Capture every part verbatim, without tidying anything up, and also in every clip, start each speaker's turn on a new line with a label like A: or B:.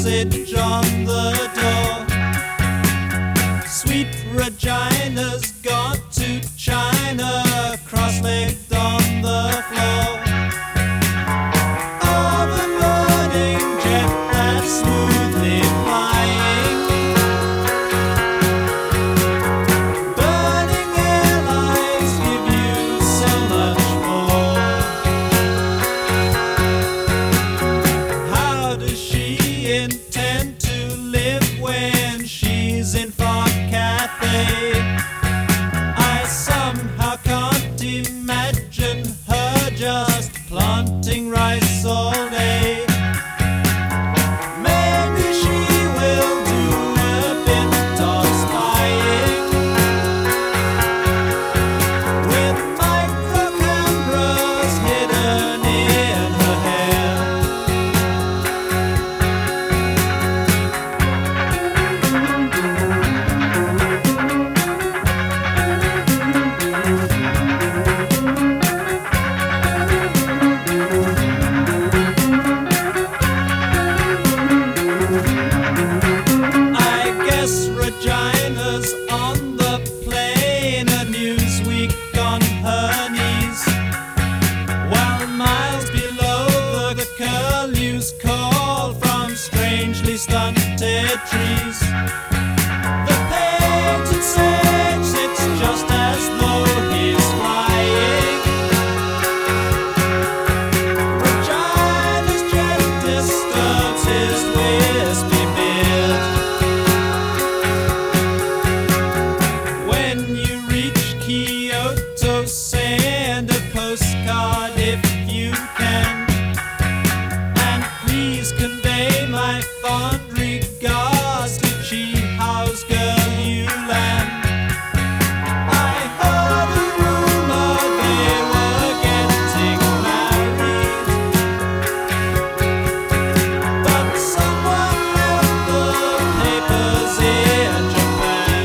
A: message on the door. Sweet Regina's gone to China, cross-legged on the floor. Oh, the burning jet that's smoothly flying, burning airlines give you so much more. How does she intend to live when she's in Fort Cathay? I somehow can't imagine her just planting rice all day. Maybe she will do a bit of spying with micro cameras hidden in her hair. I guess Regina's on the plane, a Newsweek on her knees, while miles below the curlews call from strangely stunted trees. The painted sage sits just as though he's flying. Regina's jet disturbs his wispy beard. When you reach Kyoto, send a postcard if you can, and please convey my fond regards to Chi House Girl Yulan. I heard a rumor they were getting married, but someone left the papers in Japan.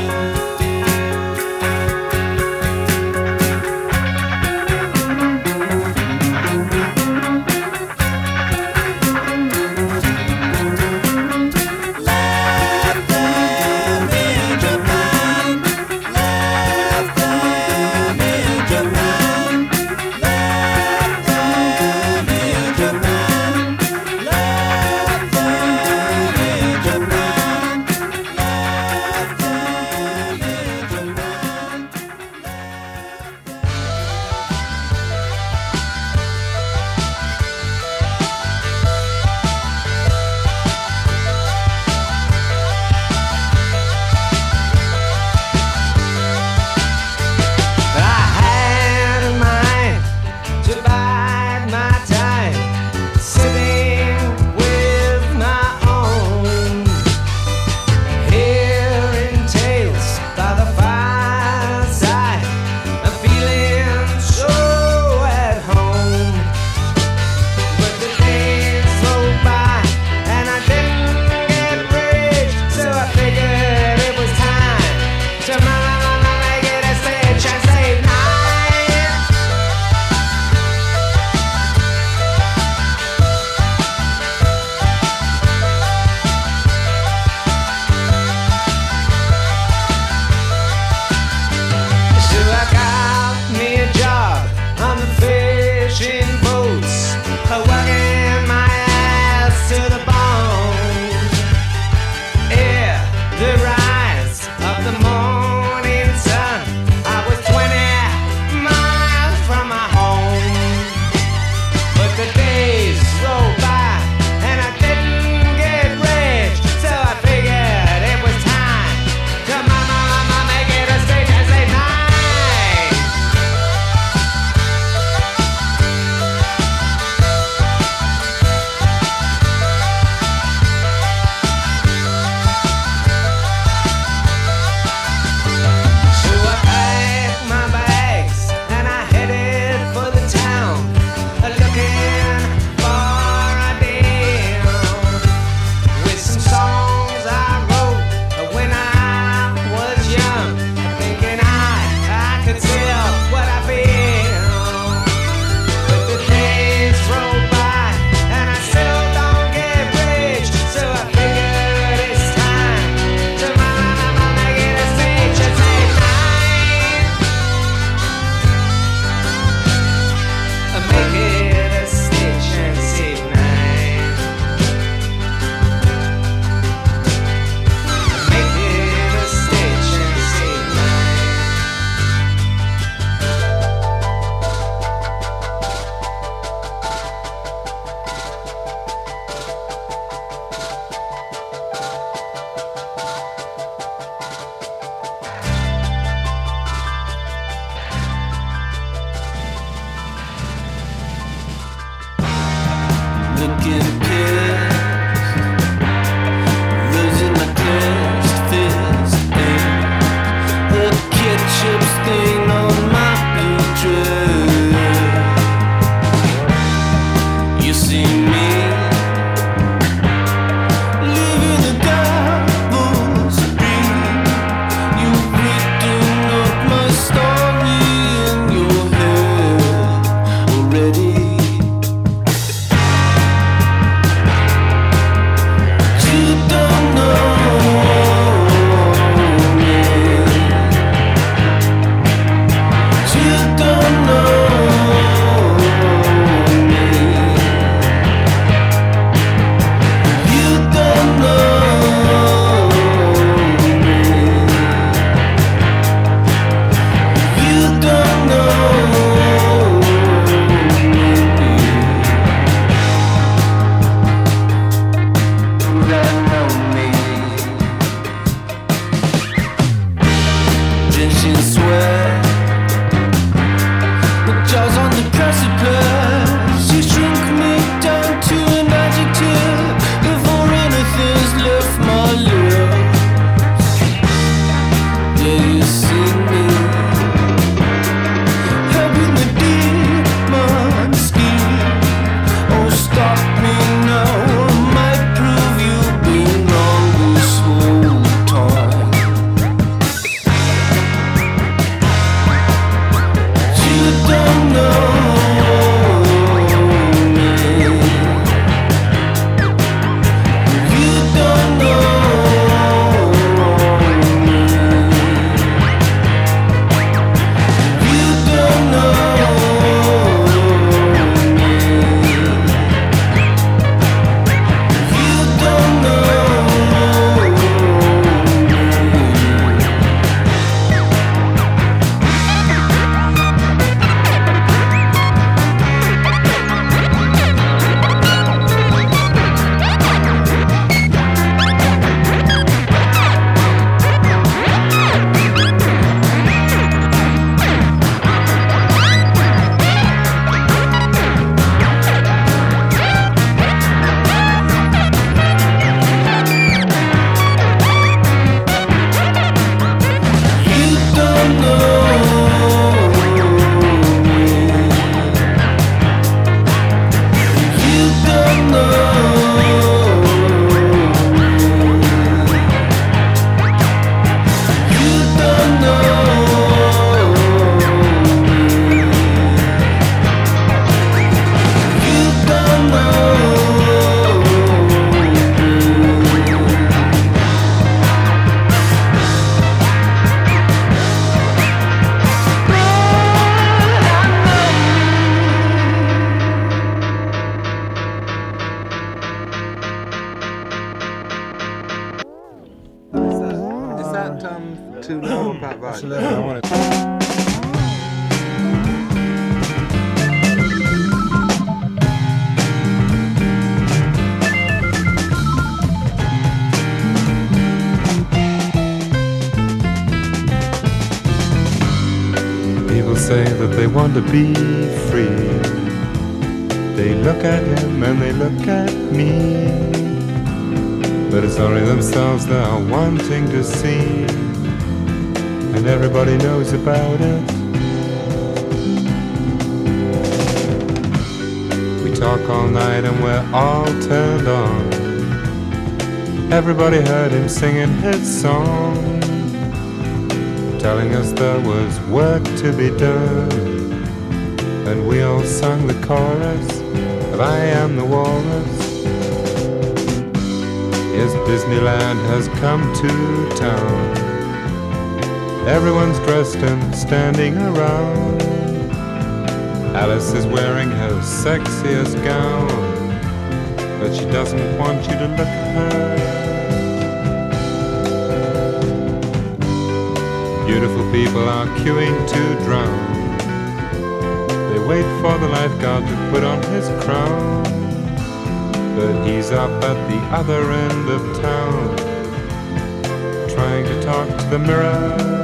B: too low or pop
C: That's a
B: volume?
C: little, I want it.
D: People say that they want to be free. They look at him and they look at me, but it's only themselves they're wanting to see, and everybody knows about it. We talk all night and we're all turned on. Everybody heard him singing his song, telling us there was work to be done, and we all sung the chorus of I Am the Walrus. Yes, Disneyland has come to town. Everyone's dressed and standing around. Alice is wearing her sexiest gown, but she doesn't want you to look at her. Beautiful people are queuing to drown. They wait for the lifeguard to put on his crown, but he's up at the other end of town, trying to talk to the mirror.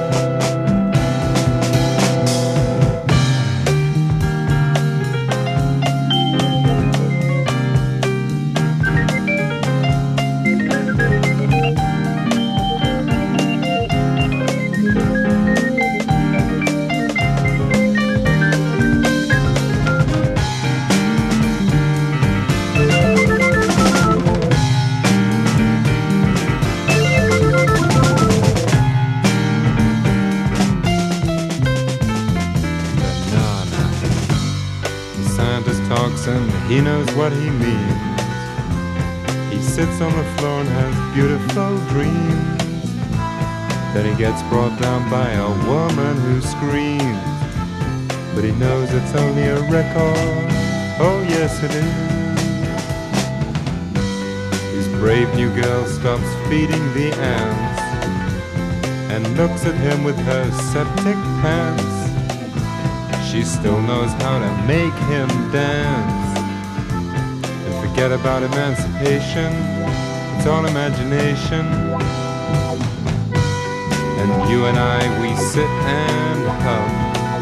D: And he knows what he means. He sits on the floor and has beautiful dreams. Then he gets brought down by a woman who screams, but he knows it's only a record. Oh yes it is. His brave new girl stops feeding the ants and looks at him with her septic pants. She still knows how to make him dance. And forget about emancipation, it's all imagination. And you and I, we sit and hum.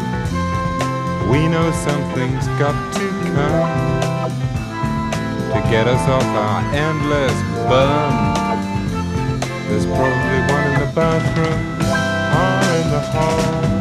D: We know something's got to come to get us off our endless bum. There's probably one in the bathroom or in the hall.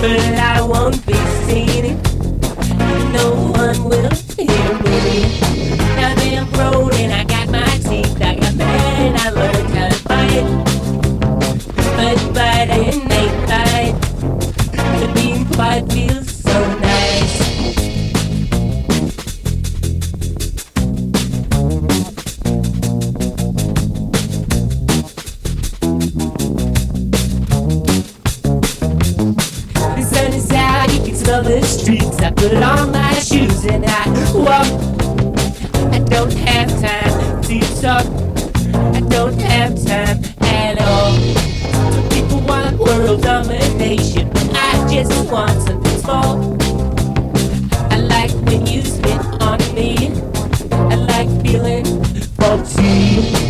B: but I won't be seen. No one will hear me. Now they're grown and I got my teeth. I got mad and I learned how to fight. But fighting ain't right. To be quiet feels so nice. The sun is out, you can smell the streets. I put on my shoes and I walk. I don't have time to talk. I don't have time at all. People want world domination, but I just want something small. I like when you spit on me. I like feeling faulty.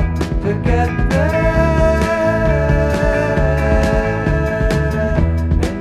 C: Get there,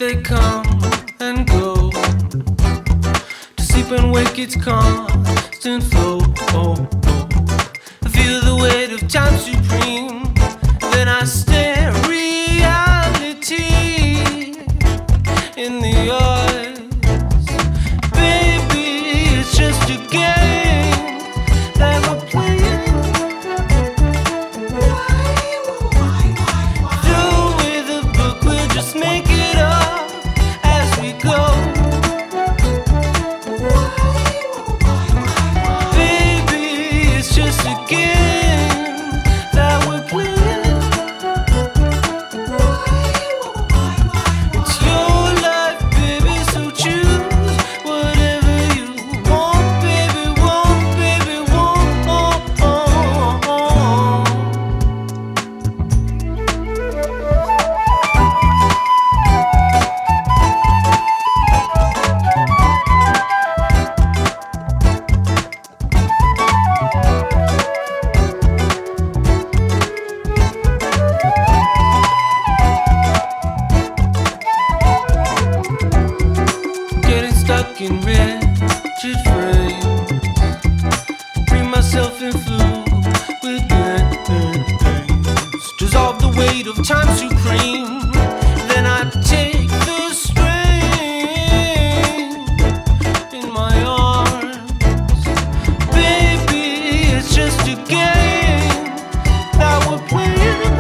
A: they come and go. To sleep and wake, it's constant flow. Oh, oh. I feel the weight of time supreme. Then I stare reality in the eyes. Baby, it's just a game that we're playing. Through with a book, we'll just make it up as we go. Baby, it's just a game that we're playing. It's your life, baby, so choose whatever you want, baby, want, baby, want. Oh, oh, oh. Getting stuck in rigid frames. Bring myself in fluid with games. Dissolve the weight of time supreme. Then I take the strain in my arms. Baby, it's just a game that we're playing.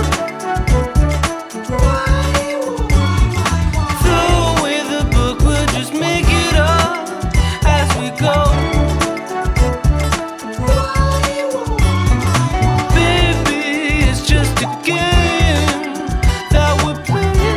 A: Throw away the book, we'll just make it up as we go. Baby, it's just a game that we're playing.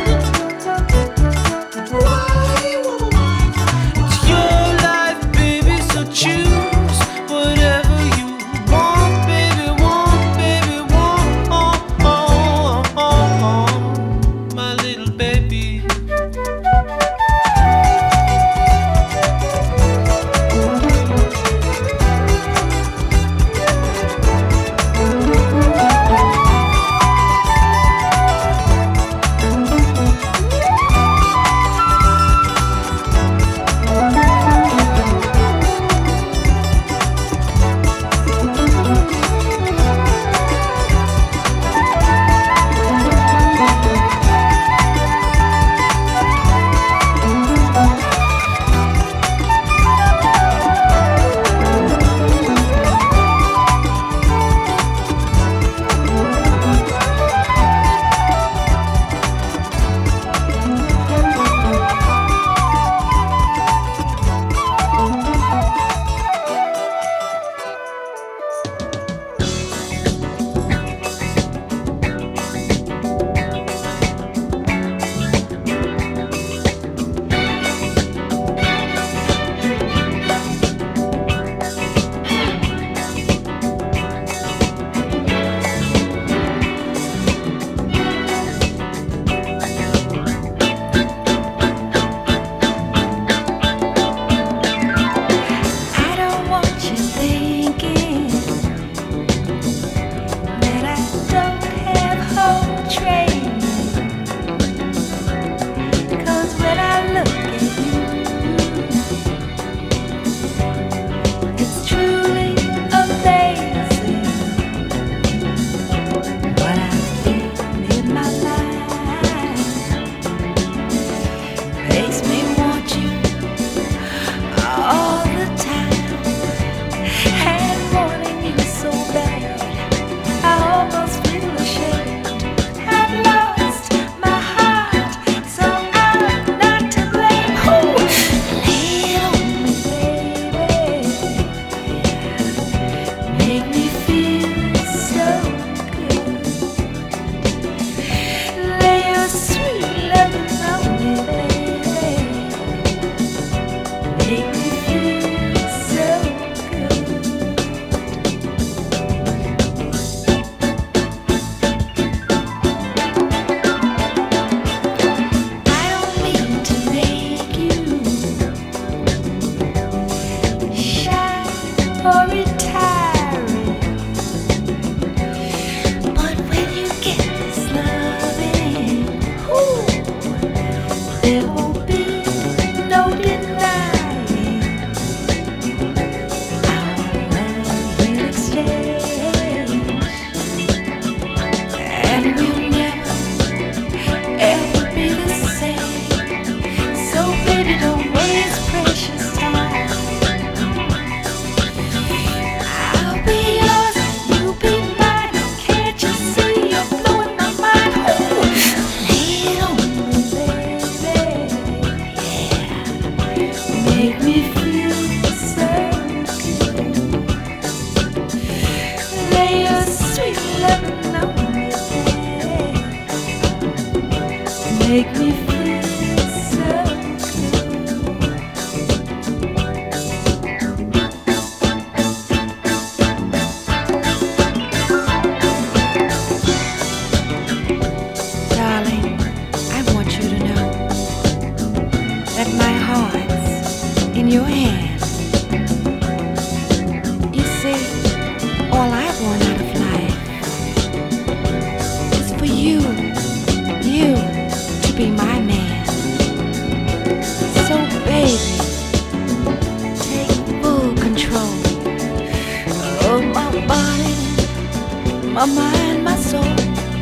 C: soul.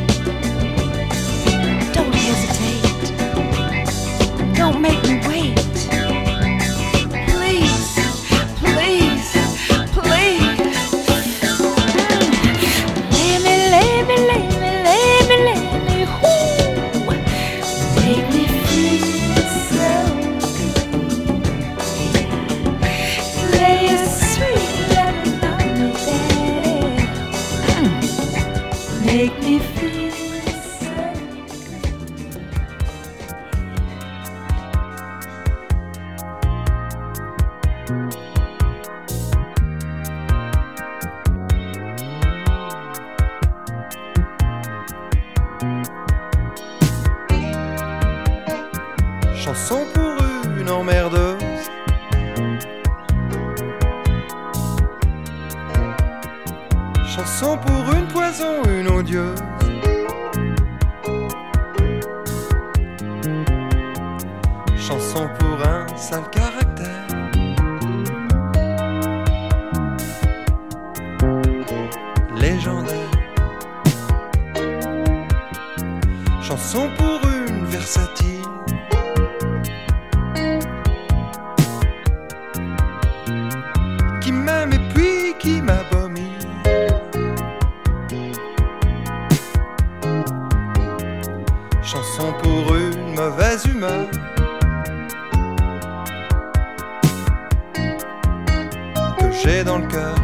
C: Don't hesitate. Don't make me wait. Please, please, please. Let me, let me, let me, let me, let me, whoo. Make me feel so good. Lay a sweet loving on me there. Make me feel so
E: Chanson pour une emmerdeuse. Chanson pour une poison, une odieuse. Chanson pour un sale caractère. Légendaire. Chanson pour une versatile. Qui m'aime et puis qui m'abomine. Chanson pour une mauvaise humeur. Que j'ai dans le cœur.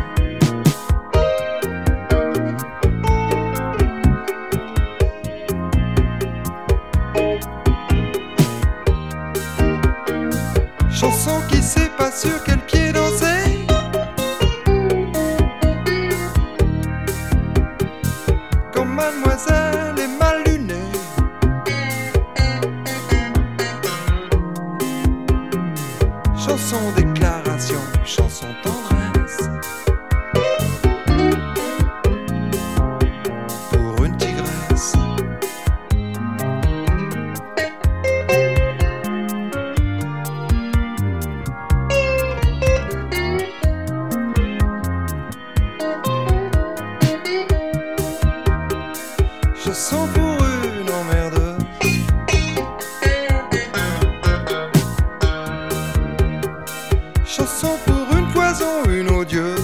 E: Chanson qui sait pas sur quel pied danser. Comme mademoiselle est mal lunée. Chanson déclaration, chanson tendresse. Pour une tigresse. Chanson pour une emmerdeuse. Chanson pour une poison, une odieuse.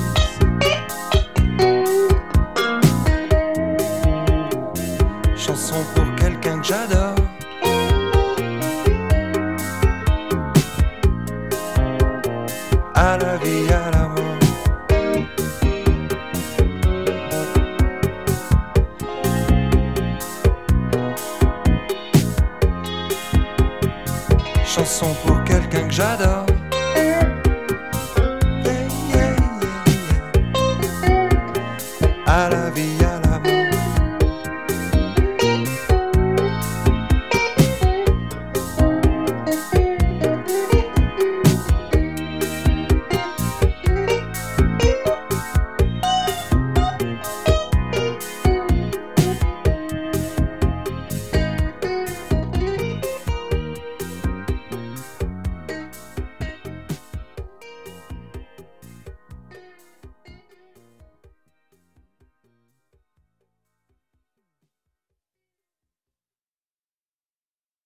E: Chanson pour quelqu'un que j'adore. À la vie, à la mort. Chanson pour quelqu'un que j'adore. Yeah, yeah, yeah, yeah. À la vie.